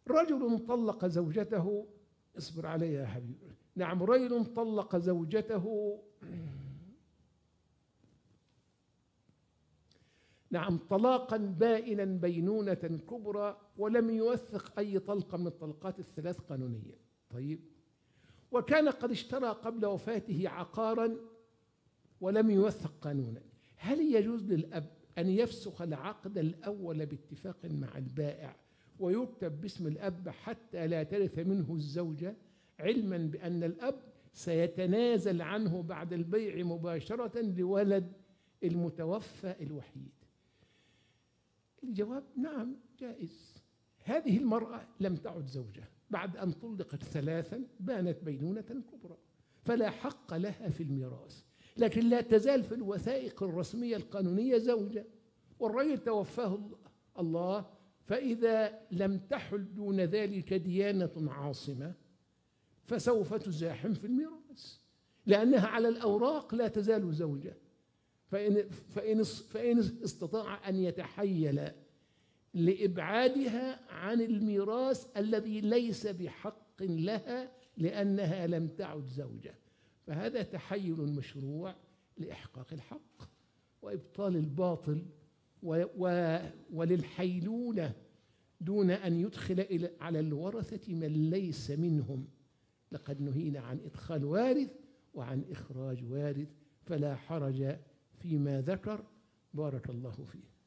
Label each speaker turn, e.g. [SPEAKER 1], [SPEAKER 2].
[SPEAKER 1] رجل طلق زوجته، اصبر علي يا حبيبي. نعم، رجل طلق زوجته، نعم، طلاقا بائنا بينونة كبرى، ولم يوثق أي طلقة من الطلقات الثلاث قانونيا. طيب، وكان قد اشترى قبل وفاته عقارا ولم يوثق قانونا. هل يجوز للأب أن يفسخ العقد الأول باتفاق مع البائع ويكتب باسم الأب حتى لا ترث منه الزوجة، علما بأن الأب سيتنازل عنه بعد البيع مباشرة لولد المتوفى الوحيد؟ الجواب نعم، جائز. هذه المرأة لم تعد زوجة، بعد أن طلقت ثلاثا بانت بينونة كبرى، فلا حق لها في الميراث، لكن لا تزال في الوثائق الرسمية القانونية زوجة. والرجل توفاه الله، فإذا لم تحل دون ذلك ديانة عاصمة فسوف تزاحم في الميراث، لأنها على الأوراق لا تزال زوجة. فإن استطاع أن يتحيل لإبعادها عن الميراث الذي ليس بحق لها لأنها لم تعد زوجة، فهذا تحيل مشروع لإحقاق الحق وإبطال الباطل وللحيلولة، دون أن يدخل على الورثة من ليس منهم. لقد نهينا عن إدخال وارث وعن إخراج وارث، فلا حرج فيما ذكر. بارك الله فيه.